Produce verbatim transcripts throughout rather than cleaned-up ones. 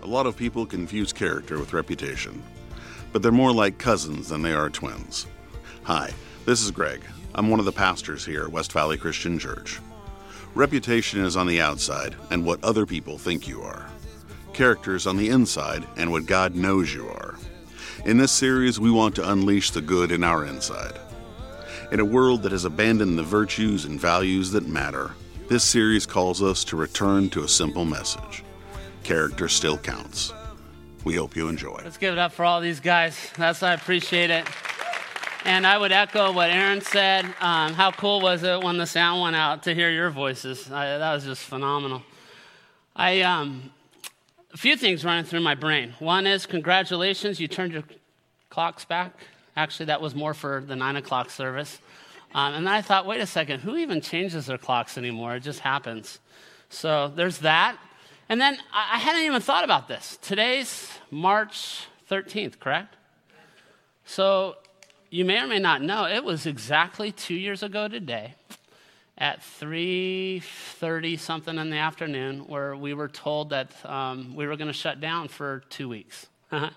A lot of people confuse character with reputation, but they're more like cousins than they are twins. Hi, this is Greg. I'm one of the pastors here at West Valley Christian Church. Reputation is on the outside and what other people think you are. Character is on the inside and what God knows you are. In this series, we want to unleash the good in our inside. In a world that has abandoned the virtues and values that matter, this series calls us to return to a simple message. Character still counts. We hope you enjoy. Let's give it up for all these guys. That's I appreciate it. And I would echo what Aaron said. Um, how cool was it when the sound went out to hear your voices? I, that was just phenomenal. I um, a few things running through my brain. One is congratulations, you turned your clocks back. Actually, that was more for the nine o'clock service. Um, and then I thought, wait a second, who even changes their clocks anymore? It just happens. So there's that. And then I, I hadn't even thought about this. Today's March thirteenth, correct? So you may or may not know, it was exactly two years ago today at three thirty something in the afternoon where we were told that um, we were going to shut down for two weeks.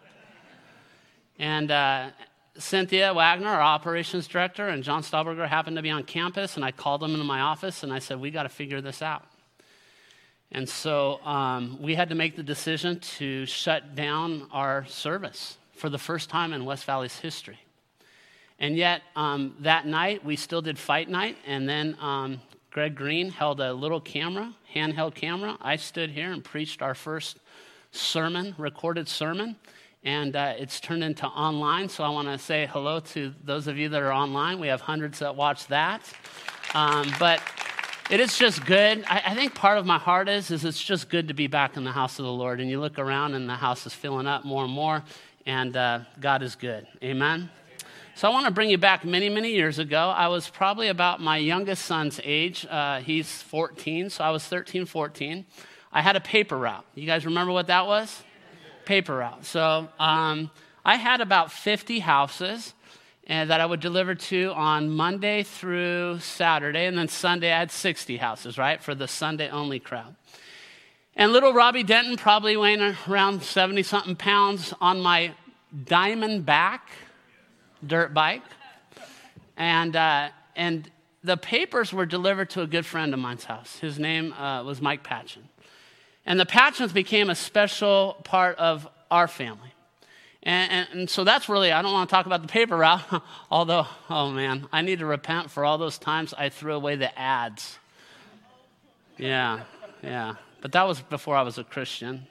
and uh, Cynthia Wagner, our operations director, and John Stahlberger happened to be on campus, and I called them into my office, and I said, we got to figure this out. And so um, we had to make the decision to shut down our service for the first time in West Valley's history. And yet, um, that night, we still did fight night, and then um, Greg Green held a little camera, handheld camera. I stood here and preached our first sermon, recorded sermon, and uh, it's turned into online, so I want to say hello to those of you that are online. We have hundreds that watch that. Um, but it is just good. I, I think part of my heart is, is it's just good to be back in the house of the Lord, and you look around, and the house is filling up more and more, and uh, God is good. Amen? So I want to bring you back many, many years ago. I was probably about my youngest son's age. Uh, he's fourteen, so I was thirteen, fourteen. I had a paper route. You guys remember what that was? Paper route. So um, I had about fifty houses and that I would deliver to on Monday through Saturday, and then Sunday I had sixty houses, right, for the Sunday-only crowd. And little Robbie Denton, probably weighing around seventy-something pounds, on my diamond back dirt bike, and uh, and the papers were delivered to a good friend of mine's house. His name uh, was Mike Patchen. And the Patchens became a special part of our family. And, and, and so that's really, I don't want to talk about the paper route, although, oh man, I need to repent for all those times I threw away the ads. Yeah, yeah. But that was before I was a Christian.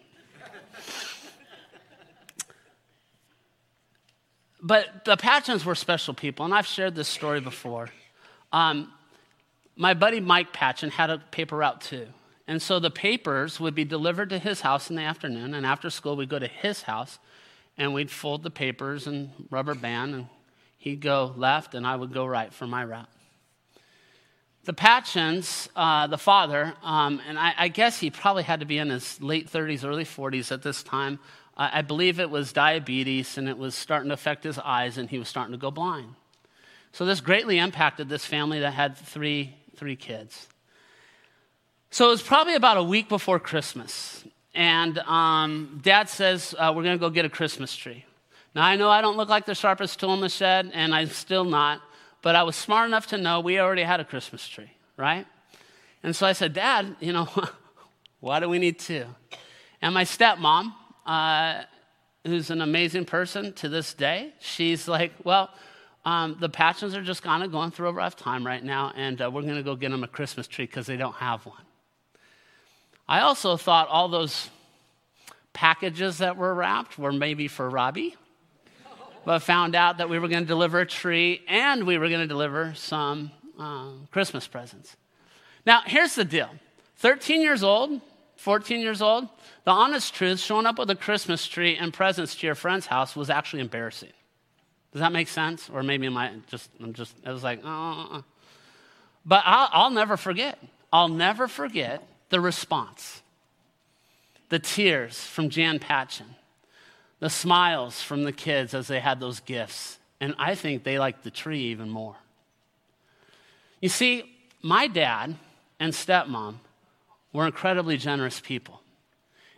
But the Patchens were special people, and I've shared this story before. Um, my buddy Mike Patchen had a paper route too. And so the papers would be delivered to his house in the afternoon, and after school we'd go to his house, and we'd fold the papers and rubber band, and he'd go left, and I would go right for my route. The Patchens, uh, the father, um, and I, I guess he probably had to be in his late thirties, early forties at this time. Uh, I believe it was diabetes, and it was starting to affect his eyes, and he was starting to go blind. So this greatly impacted this family that had three three kids. So it was probably about a week before Christmas, and um, Dad says, uh, we're going to go get a Christmas tree. Now, I know I don't look like the sharpest tool in the shed, and I'm still not, but I was smart enough to know we already had a Christmas tree, right? And so I said, Dad, you know, why do we need two? And my stepmom, uh, who's an amazing person to this day, she's like, well, um, the Patchens are just kind of going through a rough time right now, and uh, we're going to go get them a Christmas tree because they don't have one. I also thought all those packages that were wrapped were maybe for Robbie, but found out that we were going to deliver a tree and we were going to deliver some um, Christmas presents. Now, here's the deal. thirteen years old, fourteen years old, the honest truth, showing up with a Christmas tree and presents to your friend's house was actually embarrassing. Does that make sense? Or maybe am I just, I'm just, it was like, oh. But I'll, I'll never forget. I'll never forget the response. The tears from Jan Patchen. The smiles from the kids as they had those gifts. And I think they liked the tree even more. You see, my dad and stepmom were incredibly generous people.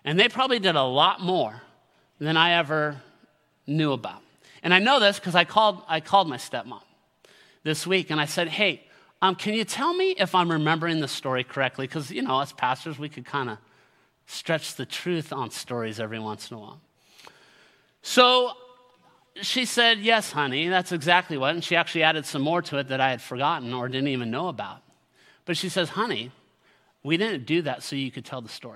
And they probably did a lot more than I ever knew about. And I know this because I called, I called my stepmom this week, and I said, hey, um, can you tell me if I'm remembering the story correctly? Because, you know, as pastors, we could kind of stretch the truth on stories every once in a while. So she said, yes, honey, that's exactly what. And she actually added some more to it that I had forgotten or didn't even know about. But she says, honey, we didn't do that so you could tell the story.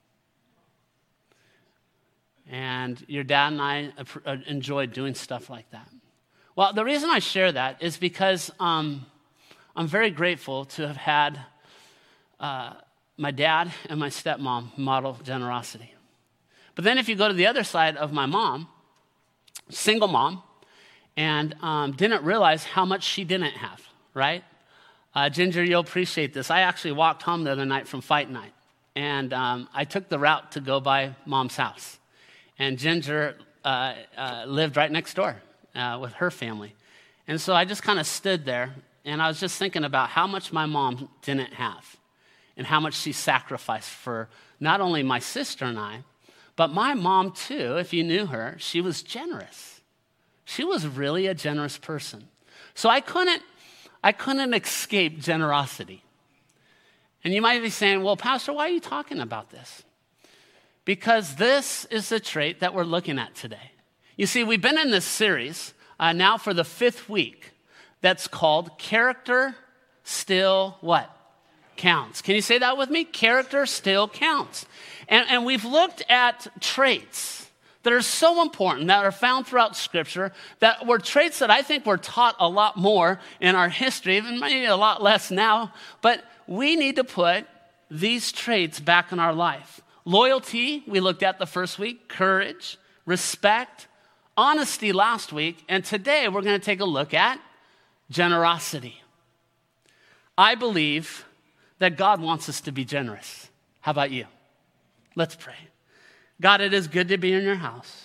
And your dad and I enjoyed doing stuff like that. Well, the reason I share that is because um, I'm very grateful to have had uh, my dad and my stepmom model generosity. But then if you go to the other side of my mom, single mom, and um, didn't realize how much she didn't have, right? Uh, Ginger, you'll appreciate this. I actually walked home the other night from fight night, and um, I took the route to go by Mom's house. And Ginger uh, uh, lived right next door uh, with her family. And so I just kind of stood there, and I was just thinking about how much my mom didn't have and how much she sacrificed for not only my sister and I, but my mom too. If you knew her, she was generous. She was really a generous person. So I couldn't, I couldn't escape generosity. And you might be saying, well, Pastor, why are you talking about this? Because this is the trait that we're looking at today. You see, we've been in this series uh, now for the fifth week that's called Character Still What? Counts. Can you say that with me? Character still counts. And, and we've looked at traits that are so important, that are found throughout Scripture, that were traits that I think we're taught a lot more in our history, even maybe a lot less now, but we need to put these traits back in our life. Loyalty, we looked at the first week. Courage, respect, honesty last week. And today we're going to take a look at generosity. I believe that God wants us to be generous. How about you? Let's pray. God, it is good to be in your house.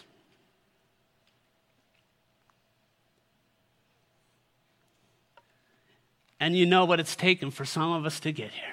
And you know what it's taken for some of us to get here.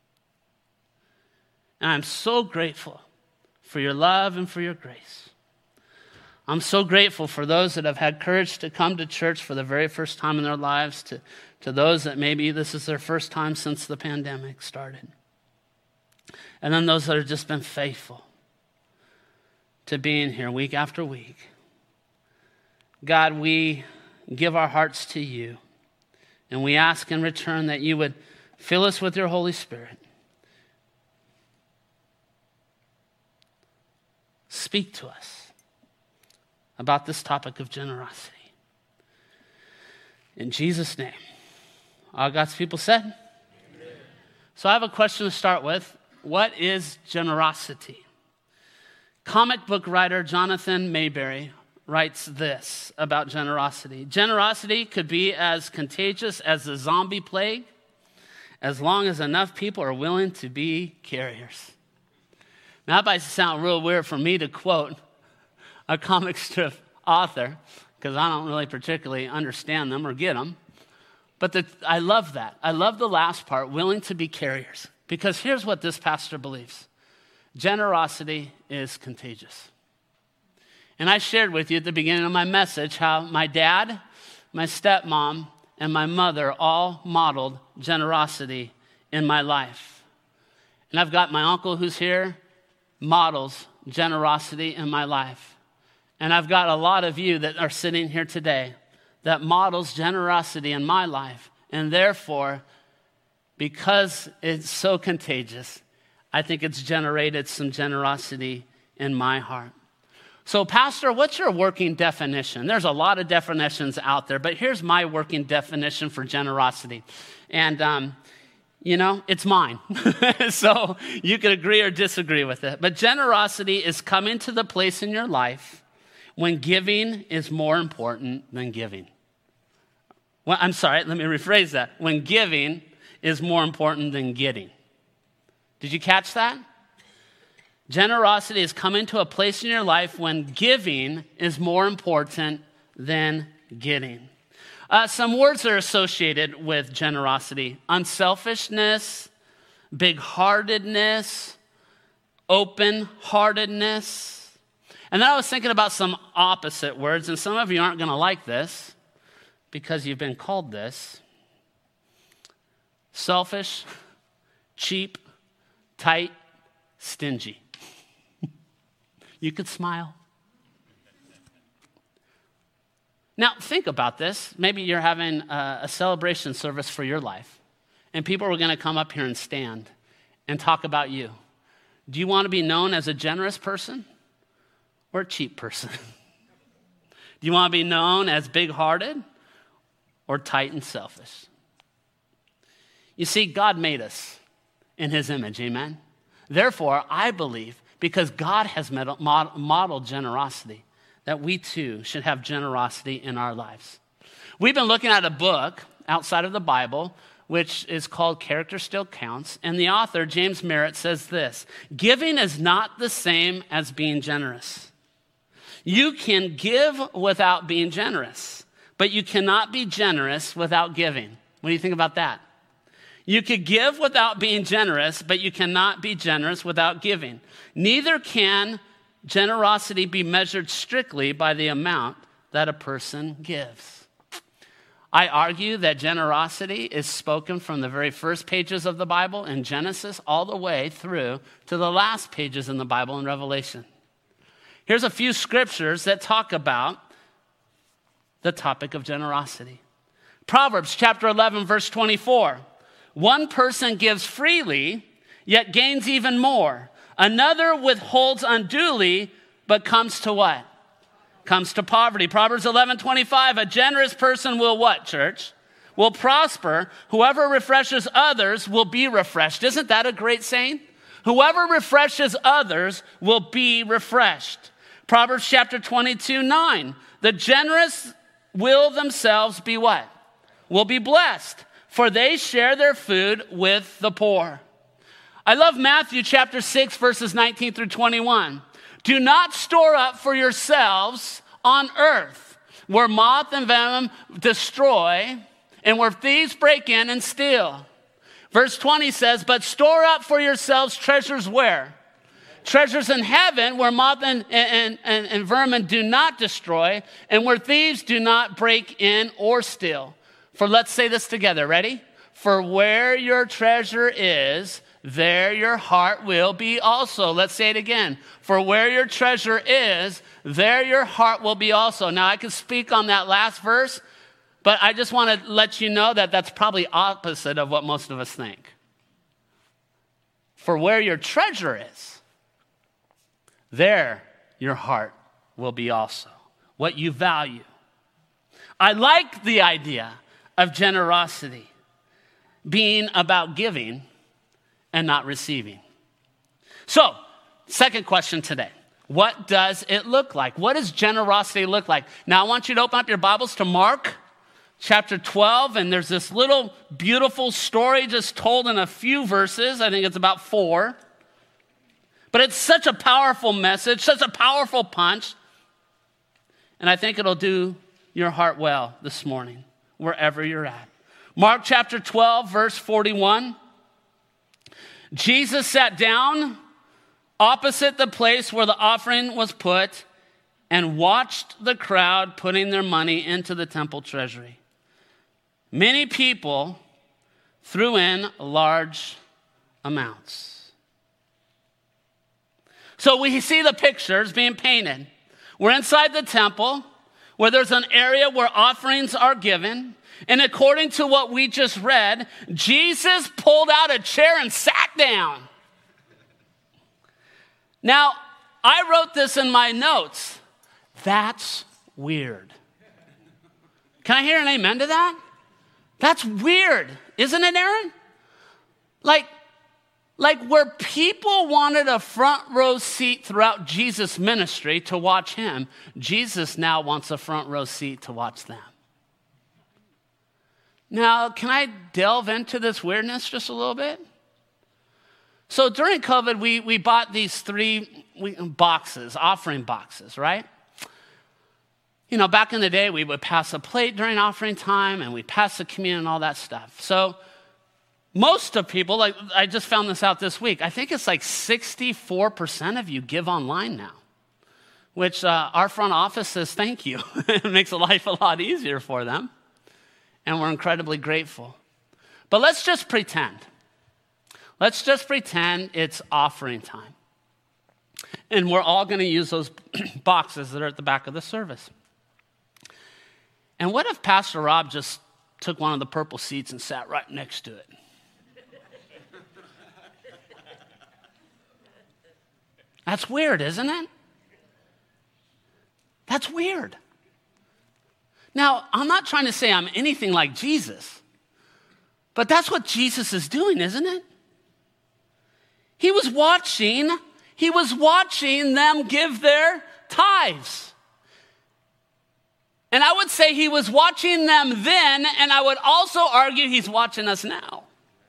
And I'm so grateful for your love and for your grace. I'm so grateful for those that have had courage to come to church for the very first time in their lives, to, to those that maybe this is their first time since the pandemic started. And then those that have just been faithful to being here week after week. God, we give our hearts to you, and we ask in return that you would fill us with your Holy Spirit. Speak to us about this topic of generosity. In Jesus' name. All God's people said? Amen. So I have a question to start with. What is generosity? Comic book writer Jonathan Mayberry writes this about generosity. Generosity could be as contagious as the zombie plague, as long as enough people are willing to be carriers. Now, that might sound real weird for me to quote a comic strip author, because I don't really particularly understand them or get them. But the, I love that. I love the last part, willing to be carriers. Because here's what this pastor believes. Generosity is contagious. And I shared with you at the beginning of my message how my dad, my stepmom, and my mother all modeled generosity in my life. And I've got my uncle who's here, models generosity in my life. And I've got a lot of you that are sitting here today that models generosity in my life. And therefore, because it's so contagious, I think it's generated some generosity in my heart. So, Pastor, what's your working definition? There's a lot of definitions out there, but here's my working definition for generosity. And, um, you know, it's mine. So you can agree or disagree with it. But generosity is coming to the place in your life when giving is more important than giving. Well, I'm sorry, let me rephrase that. When giving is more important than getting. Did you catch that? Generosity is coming to a place in your life when giving is more important than getting. Uh, some words are associated with generosity. Unselfishness, big-heartedness, open-heartedness. And then I was thinking about some opposite words, and some of you aren't going to like this because you've been called this. Selfish, cheap, tight, stingy. You could smile. Now, think about this. Maybe you're having a, a celebration service for your life, and people are going to come up here and stand and talk about you. Do you want to be known as a generous person or a cheap person? Do you want to be known as big-hearted or tight and selfish? You see, God made us in his image, amen? Therefore, I believe, because God has modeled generosity, that we too should have generosity in our lives. We've been looking at a book outside of the Bible, which is called Character Still Counts, and the author, James Merritt, says this: giving is not the same as being generous. You can give without being generous, but you cannot be generous without giving. What do you think about that? You could give without being generous, but you cannot be generous without giving. Neither can generosity be measured strictly by the amount that a person gives. I argue that generosity is spoken from the very first pages of the Bible in Genesis all the way through to the last pages in the Bible in Revelation. Here's a few scriptures that talk about the topic of generosity. Proverbs chapter eleven, verse twenty-four. One person gives freely, yet gains even more. Another withholds unduly, but comes to what? Comes to poverty. Proverbs eleven twenty-five, a generous person will what, church? Will prosper. Whoever refreshes others will be refreshed. Isn't that a great saying? Whoever refreshes others will be refreshed. Proverbs chapter twenty-two, nine, the generous will themselves be what? Will be blessed, for they share their food with the poor. I love Matthew chapter six, verses nineteen through twenty-one. Do not store up for yourselves on earth, where moth and venom destroy, and where thieves break in and steal. Verse twenty says, but store up for yourselves treasures where? Treasures in heaven, where moth and, and, and, and vermin do not destroy, and where thieves do not break in or steal. For let's say this together, ready? For where your treasure is, there your heart will be also. Let's say it again. For where your treasure is, there your heart will be also. Now, I could speak on that last verse, but I just want to let you know that that's probably opposite of what most of us think. For where your treasure is, there your heart will be also. What you value. I like the idea of generosity being about giving and not receiving. So, second question today. What does it look like? What does generosity look like? Now, I want you to open up your Bibles to Mark chapter twelve, and there's this little beautiful story just told in a few verses. I think it's about four. But it's such a powerful message, such a powerful punch, and I think it'll do your heart well this morning, wherever you're at. Mark chapter twelve, verse forty-one. Jesus sat down opposite the place where the offering was put and watched the crowd putting their money into the temple treasury. Many people threw in large amounts. So we see the pictures being painted. We're inside the temple where there's an area where offerings are given. And according to what we just read, Jesus pulled out a chair and sat down. Now, I wrote this in my notes. That's weird. Can I hear an amen to that? That's weird, isn't it, Aaron? Like, like where people wanted a front row seat throughout Jesus' ministry to watch him, Jesus now wants a front row seat to watch them. Now, can I delve into this weirdness just a little bit? So during COVID, we, we bought these three boxes, offering boxes, right? You know, back in the day, we would pass a plate during offering time, and we'd pass the communion and all that stuff. So most of people, like I just found this out this week, I think it's like sixty-four percent of you give online now, which uh, our front office says thank you. It makes life a lot easier for them, and we're incredibly grateful. But let's just pretend. Let's just pretend it's offering time. And we're all going to use those boxes that are at the back of the service. And what if Pastor Rob just took one of the purple seats and sat right next to it? That's weird, isn't it? That's weird. Now, I'm not trying to say I'm anything like Jesus, but that's what Jesus is doing, isn't it? He was watching, he was watching them give their tithes. And I would say he was watching them then, and I would also argue he's watching us now.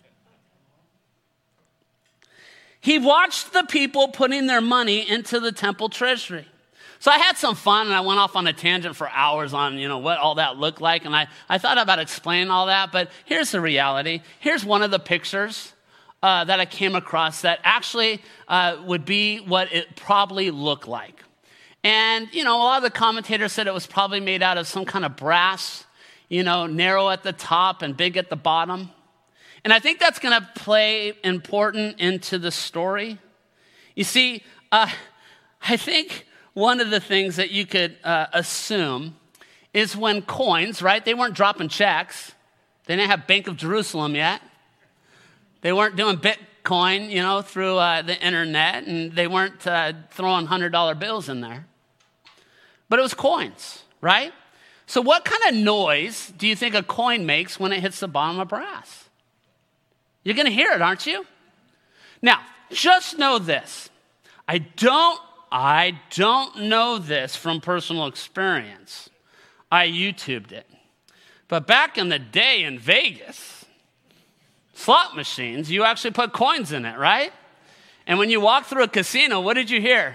He watched the people putting their money into the temple treasury. So I had some fun, and I went off on a tangent for hours on, you know, what all that looked like, and I, I thought about explaining all that, but here's the reality. Here's one of the pictures uh, that I came across that actually uh, would be what it probably looked like. And, you know, a lot of the commentators said it was probably made out of some kind of brass, you know, narrow at the top and big at the bottom. And I think that's going to play important into the story. You see, uh, I think one of the things that you could uh, assume is when coins, right? They weren't dropping checks. They didn't have Bank of Jerusalem yet. They weren't doing Bitcoin, you know, through uh, the internet, and they weren't uh, throwing one hundred dollar bills in there. But it was coins, right? So what kind of noise do you think a coin makes when it hits the bottom of brass? You're going to hear it, aren't you? Now, just know this. I don't, I don't know this from personal experience. I YouTubed it. But back in the day in Vegas, slot machines, you actually put coins in it, right? And when you walk through a casino, what did you hear?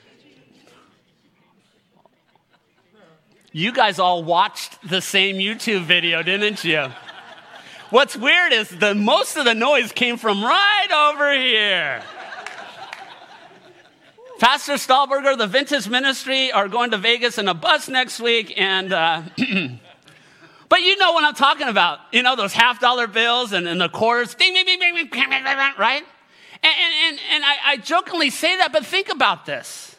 You guys all watched the same YouTube video, didn't you? What's weird is the most of the noise came from right over here. Pastor Stahlberger, the Vintage Ministry, are going to Vegas in a bus next week, and uh, but you know what I'm talking about. You know, those half dollar bills and, and the quarters, ding, ding, ding, ding, ding, right? And, and, and I, I jokingly say that, but think about this.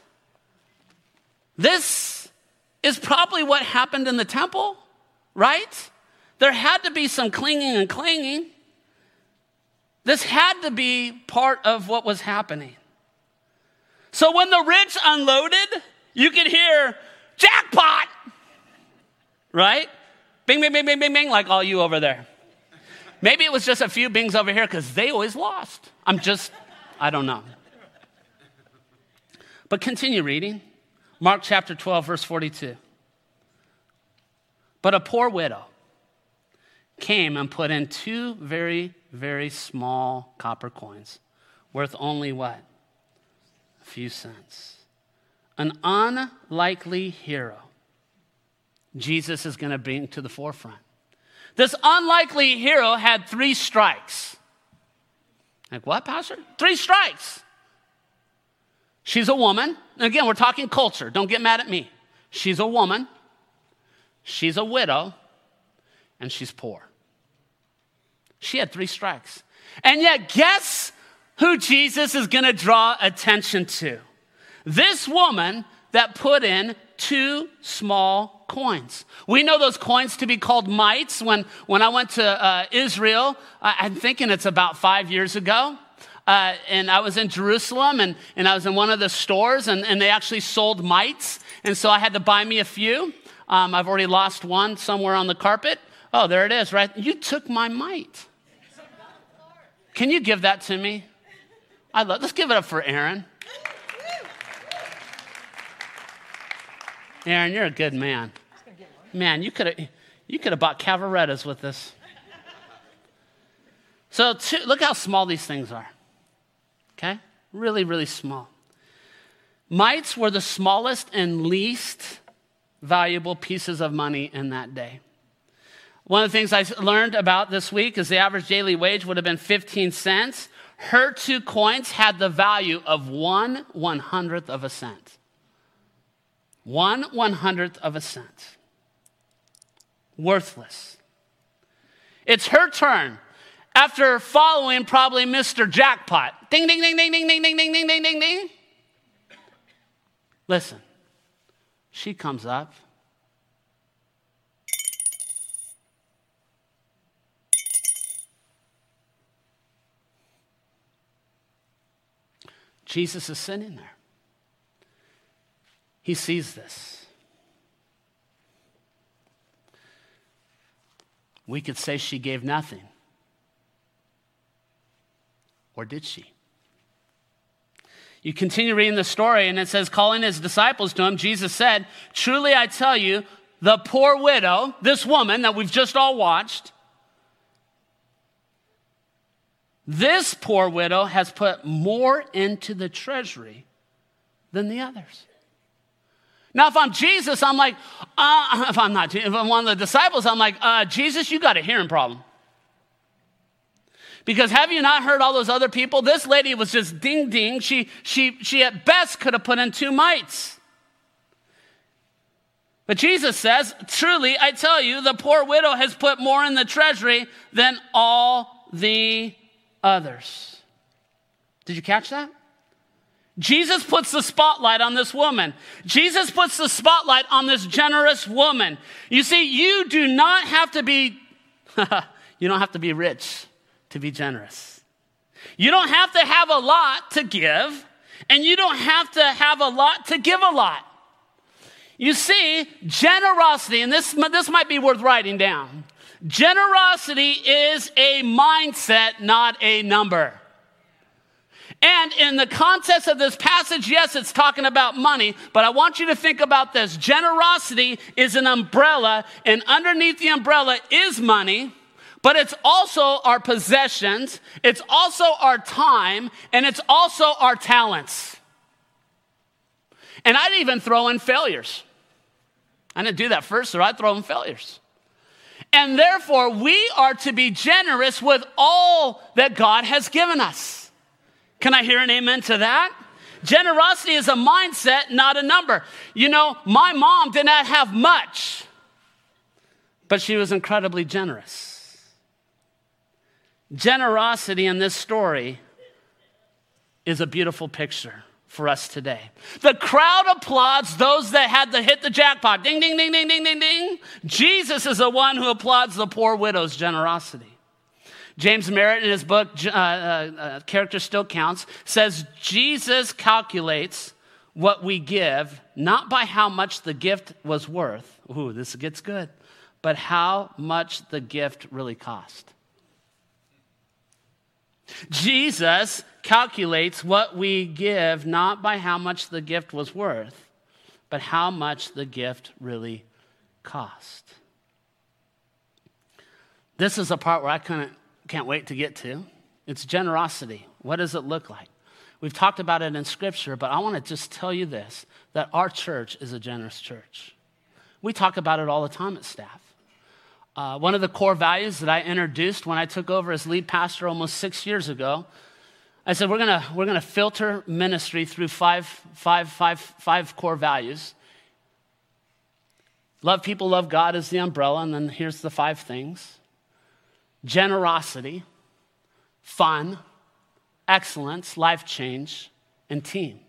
This is probably what happened in the temple, right? There had to be some clinging and clanging. This had to be part of what was happening. So when the rich unloaded, you could hear, jackpot, right? Bing, bing, bing, bing, bing, bing, like all you over there. Maybe it was just a few bings over here because they always lost. I'm just, I don't know. But continue reading. Mark chapter twelve, verse forty-two. But a poor widow came and put in two very, very small copper coins, worth only what? A few cents. An unlikely hero Jesus is going to bring to the forefront. This unlikely hero had three strikes. Like, what, Pastor? Three strikes. She's a woman. Again, we're talking culture. Don't get mad at me. She's a woman. She's a widow. And she's poor. She had three strikes. And yet, guess who Jesus is going to draw attention to? This woman that put in two small coins. We know those coins to be called mites. When, when I went to uh, Israel, uh, I'm thinking it's about five years ago, uh, and I was in Jerusalem, and, and I was in one of the stores, and, and they actually sold mites, and so I had to buy me a few. Um, I've already lost one somewhere on the carpet. Oh, there it is, right? You took my mite. Can you give that to me? I love. Let's give it up for Aaron. Aaron, you're a good man. Man, you could have you could have bought Cavarettas with this. So two, look how small these things are. Okay? Really, really small. Mites were the smallest and least valuable pieces of money in that day. One of the things I learned about this week is the average daily wage would have been fifteen cents. Her two coins had the value of one one hundredth of a cent. One one hundredth of a cent. Worthless. It's her turn after following probably Mister Jackpot. Ding, ding, ding, ding, ding, ding, ding, ding, ding, ding, ding, ding. Listen, she comes up. Jesus is sitting there. He sees this. We could say she gave nothing. Or did she? You continue reading the story, and it says, calling his disciples to him, Jesus said, truly I tell you, the poor widow, this woman that we've just all watched, this poor widow has put more into the treasury than the others. Now, if I'm Jesus, I'm like, uh, if I'm not, if I'm one of the disciples, I'm like, uh, Jesus, you got a hearing problem. Because have you not heard all those other people? This lady was just ding ding. She, she, she at best could have put in two mites. But Jesus says, truly, I tell you, the poor widow has put more in the treasury than all the others. Did you catch that? Jesus puts the spotlight on this woman. Jesus puts the spotlight on this generous woman. You see, you do not have to be, you don't have to be rich to be generous. You don't have to have a lot to give, and you don't have to have a lot to give a lot. You see, generosity, and this, this might be worth writing down. Generosity is a mindset, not a number. And in the context of this passage, yes, it's talking about money, but I want you to think about this. Generosity is an umbrella, and underneath the umbrella is money, but it's also our possessions, it's also our time, and it's also our talents. And I'd even throw in failures. I didn't do that first, so I'd throw in failures. And therefore, we are to be generous with all that God has given us. Can I hear an amen to that? Generosity is a mindset, not a number. You know, my mom did not have much, but she was incredibly generous. Generosity in this story is a beautiful picture for us today. The crowd applauds those that had to hit the jackpot. Ding, ding, ding, ding, ding, ding, ding. Jesus is the one who applauds the poor widow's generosity. James Merritt, in his book, uh, uh, Character Still Counts, says Jesus calculates what we give, not by how much the gift was worth. Ooh, this gets good. But how much the gift really cost. Jesus calculates what we give, not by how much the gift was worth, but how much the gift really cost. This is a part where I couldn't Can't wait to get to. It's generosity. What does it look like? We've talked about it in Scripture, but I want to just tell you this, that our church is a generous church. We talk about it all the time at staff. Uh, one of the core values that I introduced when I took over as lead pastor almost six years ago, I said we're gonna we're gonna filter ministry through five, five, five, five core values. Love people, love God is the umbrella, and then here's the five things. Generosity, fun, excellence, life change, and team.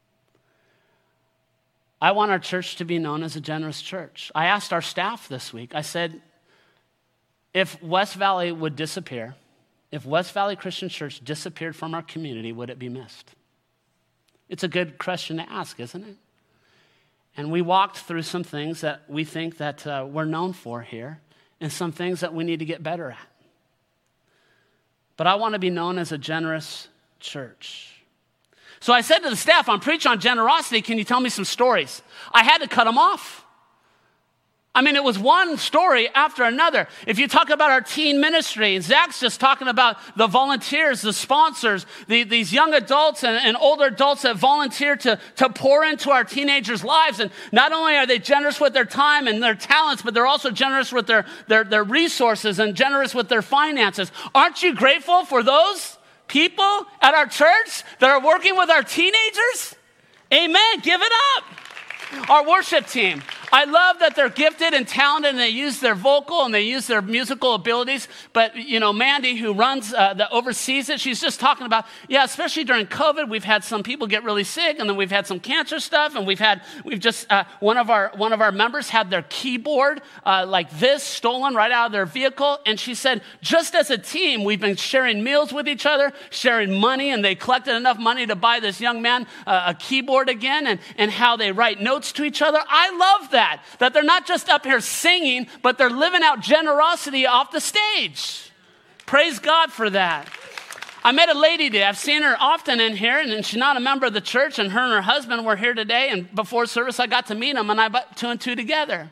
I want our church to be known as a generous church. I asked our staff this week, I said, if West Valley would disappear, if West Valley Christian Church disappeared from our community, would it be missed? It's a good question to ask, isn't it? And we walked through some things that we think that uh, we're known for here, and some things that we need to get better at. But I want to be known as a generous church. So I said to the staff, I'm preaching on generosity. Can you tell me some stories? I had to cut them off. I mean, it was one story after another. If you talk about our teen ministry, and Zach's just talking about the volunteers, the sponsors, the, these young adults and, and older adults that volunteer to, to pour into our teenagers' lives. And not only are they generous with their time and their talents, but they're also generous with their, their, their resources and generous with their finances. Aren't you grateful for those people at our church that are working with our teenagers? Amen. Give it up. Our worship team. I love that they're gifted and talented and they use their vocal and they use their musical abilities. But, you know, Mandy, who runs, uh, that oversees it, she's just talking about, yeah, especially during COVID, we've had some people get really sick and then we've had some cancer stuff and we've had, we've just, uh, one of our, one of our members had their keyboard uh, like this stolen right out of their vehicle. And she said, just as a team, we've been sharing meals with each other, sharing money, and they collected enough money to buy this young man uh, a keyboard again, and, and how they write notes to each other. I love that. That, that they're not just up here singing, but they're living out generosity off the stage. Praise God for that. I met a lady today. I've seen her often in here, and she's not a member of the church, and her and her husband were here today, and before service I got to meet them, and I put two and two together.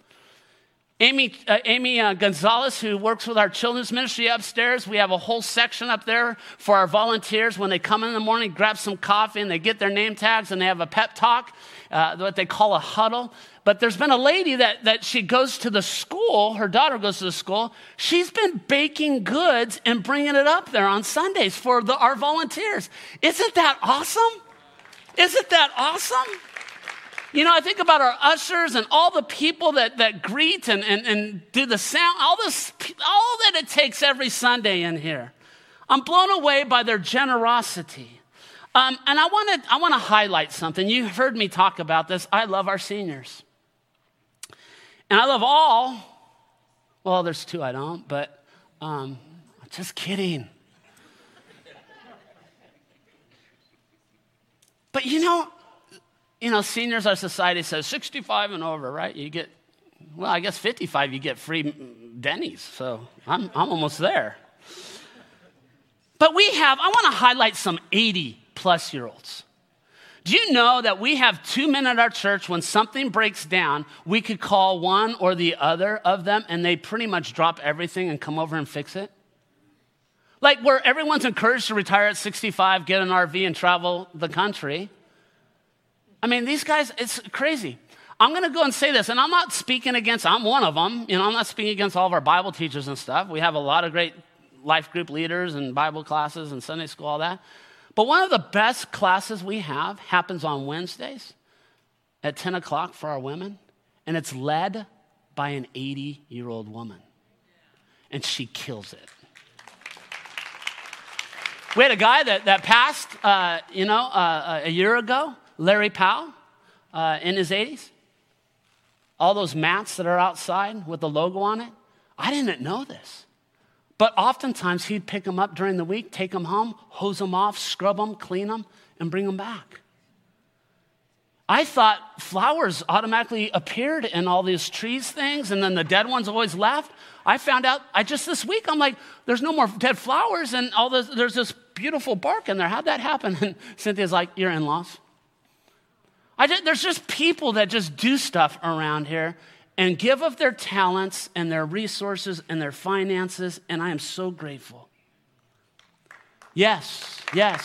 Amy, uh, Amy uh, Gonzalez, who works with our children's ministry upstairs, we have a whole section up there for our volunteers. When they come in the morning, grab some coffee, and they get their name tags, and they have a pep talk, uh, what they call a huddle. But there's been a lady that, that she goes to the school, her daughter goes to the school, she's been baking goods and bringing it up there on Sundays for the, our volunteers. Isn't that awesome? Isn't that awesome? You know, I think about our ushers and all the people that, that greet and, and, and do the sound, all this, all that it takes every Sunday in here. I'm blown away by their generosity. Um, and I want to I want to highlight something. You heard me talk about this. I love our seniors. And I love all, well, there's two I don't, but um, just kidding. But you know, you know, seniors, our society says sixty-five and over, right? You get, well, I guess fifty-five, you get free Denny's. So I'm, I'm almost there. But we have, I want to highlight some eighty plus year olds. Do you know that we have two men at our church, when something breaks down, we could call one or the other of them and they pretty much drop everything and come over and fix it? Like where everyone's encouraged to retire at sixty-five, get an R V and travel the country. I mean, these guys, it's crazy. I'm going to go and say this, and I'm not speaking against, I'm one of them. You know, I'm not speaking against all of our Bible teachers and stuff. We have a lot of great life group leaders and Bible classes and Sunday school, all that. But one of the best classes we have happens on Wednesdays at ten o'clock for our women, and it's led by an eighty-year-old woman, and she kills it. We had a guy that, that passed, uh, you know, uh, a year ago, Larry Powell, uh, in his eighties. All those mats that are outside with the logo on it. I didn't know this. But oftentimes he'd pick them up during the week, take them home, hose them off, scrub them, clean them, and bring them back. I thought flowers automatically appeared in all these trees things, and then the dead ones always left. I found out, I just this week, I'm like, there's no more dead flowers, and all this, there's this beautiful bark in there. How'd that happen? And Cynthia's like, your in-laws. I just, there's just people that just do stuff around here and give of their talents and their resources and their finances, and I am so grateful. Yes, yes.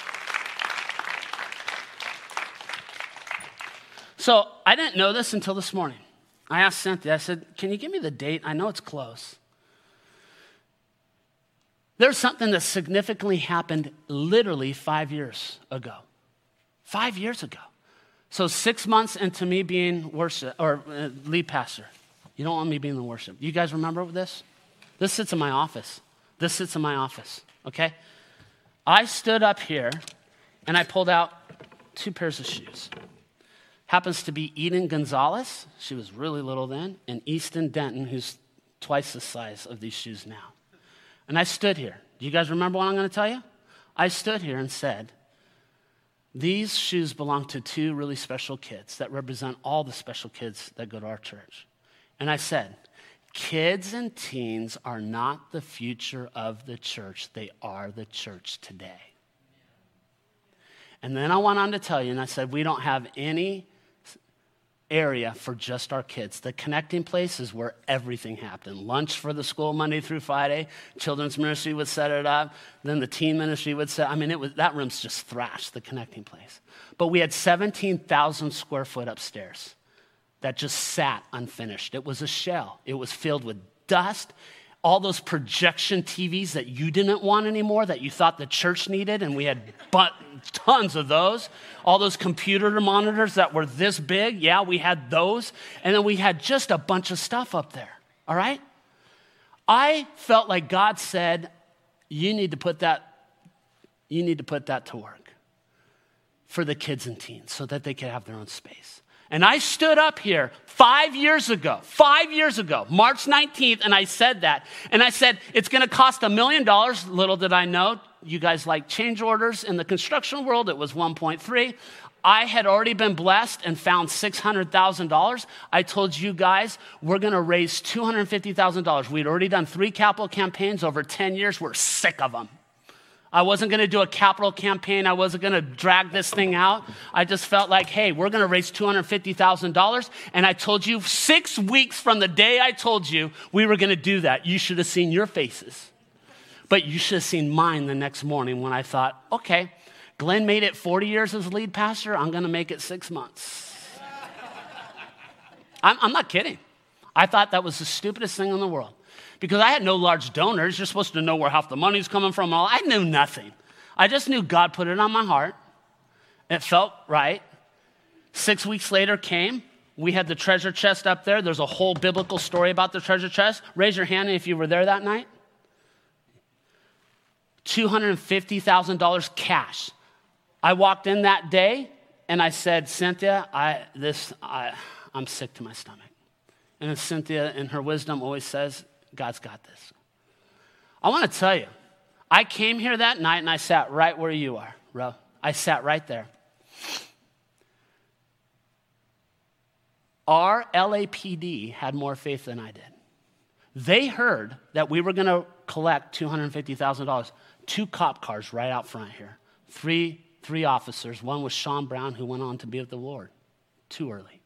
So I didn't know this until this morning. I asked Cynthia, I said, can you give me the date? I know it's close. There's something that significantly happened literally five years ago. Five years ago. So six months into me being worship or uh, lead pastor. You don't want me being the worship. You guys remember this? This sits in my office. This sits in my office, okay? I stood up here and I pulled out two pairs of shoes. Happens to be Eden Gonzalez. She was really little then. And Easton Denton, who's twice the size of these shoes now. And I stood here. Do you guys remember what I'm going to tell you? I stood here and said, these shoes belong to two really special kids that represent all the special kids that go to our church. And I said, kids and teens are not the future of the church. They are the church today. And then I went on to tell you, and I said, we don't have any area for just our kids. The Connecting Place is where everything happened. Lunch for the school Monday through Friday. Children's ministry would set it up. Then the teen ministry would set. I mean, it was that room's just thrashed, the Connecting Place. But we had seventeen thousand square foot upstairs that just sat unfinished. It was a shell. It was filled with dust. All those projection T Vs that you didn't want anymore, that you thought the church needed, and we had but tons of those. All those computer monitors that were this big, yeah, we had those. And then we had just a bunch of stuff up there, all right? I felt like God said, you need to put that, you need to put that to work for the kids and teens so that they could have their own space. And I stood up here five years ago, five years ago, March nineteenth, and I said that. And I said, it's going to cost a million dollars. Little did I know, you guys like change orders. In the construction world, it was one point three. I had already been blessed and found six hundred thousand dollars. I told you guys, we're going to raise two hundred fifty thousand dollars. We'd already done three capital campaigns over ten years. We're sick of them. I wasn't going to do a capital campaign. I wasn't going to drag this thing out. I just felt like, hey, we're going to raise two hundred fifty thousand dollars. And I told you six weeks from the day I told you we were going to do that, you should have seen your faces. But you should have seen mine the next morning when I thought, okay, Glenn made it forty years as lead pastor. I'm going to make it six months. I'm, I'm not kidding. I thought that was the stupidest thing in the world. Because I had no large donors. You're supposed to know where half the money's coming from. All I knew nothing. I just knew God put it on my heart. It felt right. Six weeks later came. We had the treasure chest up there. There's a whole biblical story about the treasure chest. Raise your hand if you were there that night. two hundred fifty thousand dollars cash. I walked in that day and I said, Cynthia, I this I, I'm sick to my stomach. And then Cynthia, in her wisdom, always says, God's got this. I want to tell you, I came here that night and I sat right where you are, Ro. I sat right there. Our L A P D had more faith than I did. They heard that we were going to collect two hundred fifty thousand dollars. Two cop cars right out front here. Three, three officers. One was Sean Brown, who went on to be with the Lord. Too early.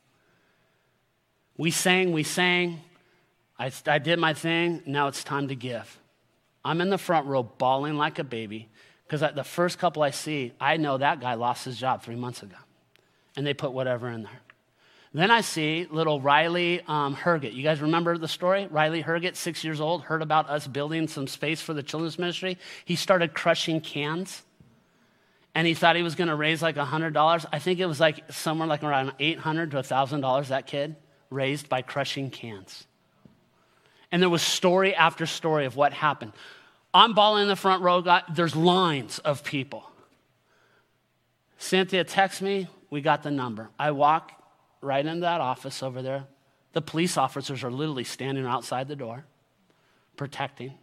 We sang, we sang. I, I did my thing. Now it's time to give. I'm in the front row bawling like a baby because the first couple I see, I know that guy lost his job three months ago. And they put whatever in there. Then I see little Riley um, Herget. You guys remember the story? Riley Herget, six years old, heard about us building some space for the children's ministry. He started crushing cans. And he thought he was going to raise like one hundred dollars. I think it was like somewhere like around eight hundred dollars to one thousand dollars that kid raised by crushing cans. And there was story after story of what happened. I'm bawling in the front row. There's lines of people. Cynthia texts me. We got the number. I walk right into that office over there. The police officers are literally standing outside the door, protecting.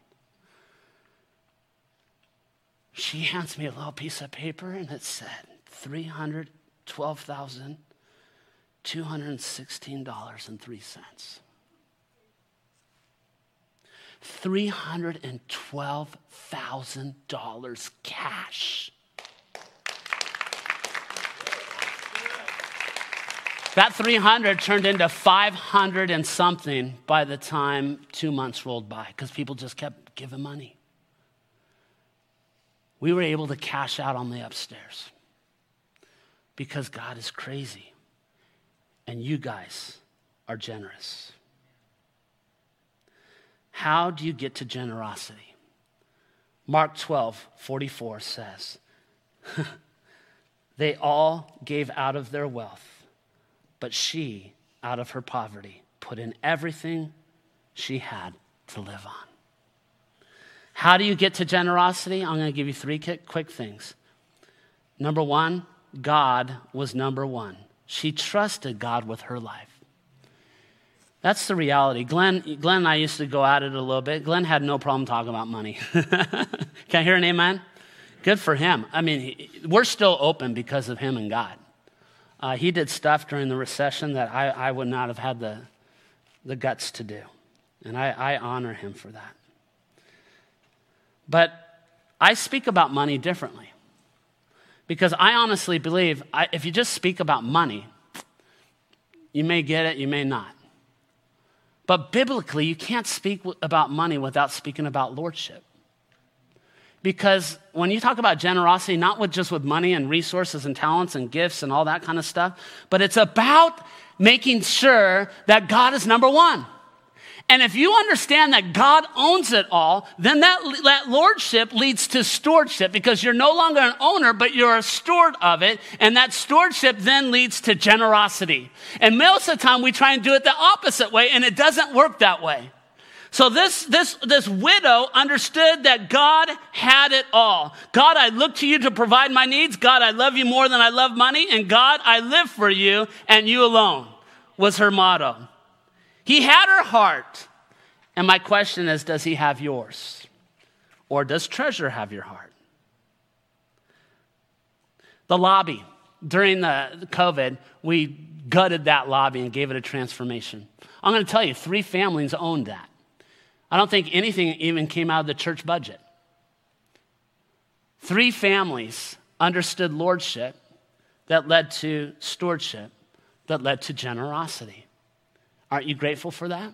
She hands me a little piece of paper, and it said three hundred twelve thousand two hundred sixteen dollars and three cents. three hundred twelve thousand dollars cash. That three hundred turned into five hundred and something by the time two months rolled by because people just kept giving money. We were able to cash out on the upstairs because God is crazy and you guys are generous. How do you get to generosity? Mark twelve forty-four says, they all gave out of their wealth, but she, out of her poverty, put in everything she had to live on. How do you get to generosity? I'm going to give you three quick things. Number one, God was number one. She trusted God with her life. That's the reality. Glenn, Glenn and I used to go at it a little bit. Glenn had no problem talking about money. Can I hear an amen? Good for him. I mean, he, we're still open because of him and God. Uh, he did stuff during the recession that I, I would not have had the, the guts to do. And I, I honor him for that. But I speak about money differently. Because I honestly believe I, if you just speak about money, You may get it, you may not. But biblically, you can't speak about money without speaking about lordship. Because when you talk about generosity, not with just with money and resources and talents and gifts and all that kind of stuff, but it's about making sure that God is number one. And if you understand that God owns it all, then that, that lordship leads to stewardship, because you're no longer an owner, but you're a steward of it. And that stewardship then leads to generosity. And most of the time we try and do it the opposite way, and it doesn't work that way. So this, this, this widow understood that God had it all. God, I look to you to provide my needs. God, I love you more than I love money. And God, I live for you and you alone, was her motto. He had her heart. And my question is, does he have yours? Or does treasure have your heart? The lobby. During the COVID, we gutted that lobby and gave it a transformation. I'm going to tell you, three families owned that. I don't think anything even came out of the church budget. Three families understood lordship that led to stewardship, that led to generosity. Aren't you grateful for that?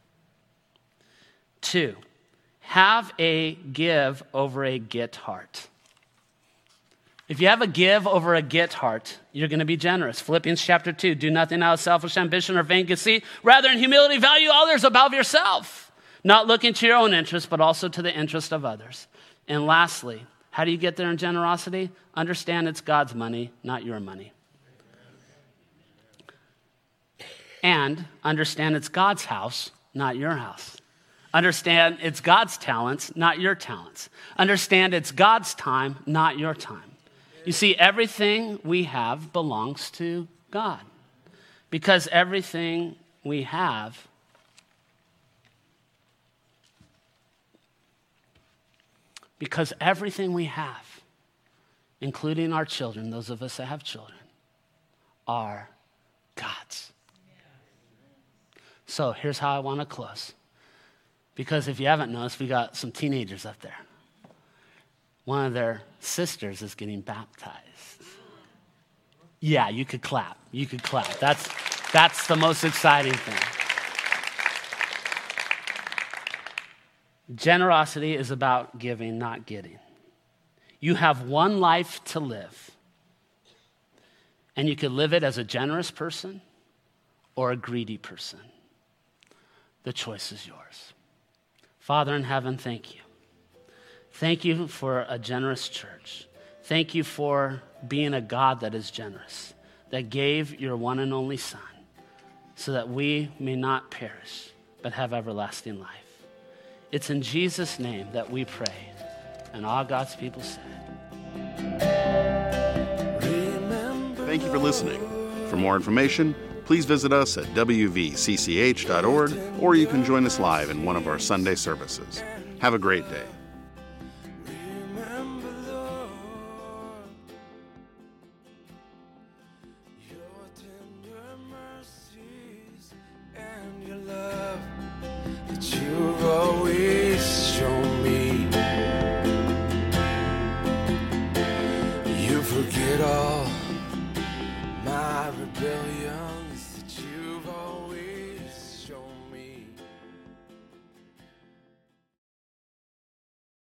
Two, have a give over a get heart. If you have a give over a get heart, you're going to be generous. Philippians chapter two, do nothing out of selfish ambition or vain conceit. Rather, in humility, value others above yourself, not looking to your own interest, but also to the interest of others. And lastly, how do you get there in generosity? Understand it's God's money, not your money. And understand it's God's house, not your house. Understand it's God's talents, not your talents. Understand it's God's time, not your time. You see, everything we have belongs to God, because everything we have because everything we have, including our children, those of us that have children, are God's. So here's how I want to close. Because if you haven't noticed, we got some teenagers up there. One of their sisters is getting baptized. Yeah, you could clap. You could clap. That's, that's the most exciting thing. Generosity is about giving, not getting. You have one life to live. And you could live it as a generous person or a greedy person. The choice is yours. Father in heaven, thank you. Thank you for a generous church. Thank you for being a God that is generous, that gave your one and only Son so that we may not perish, but have everlasting life. It's in Jesus' name that we pray. And all God's people said. Thank you for listening. For more information, please visit us at w v c c h dot org, or you can join us live in one of our Sunday services. Have a great day.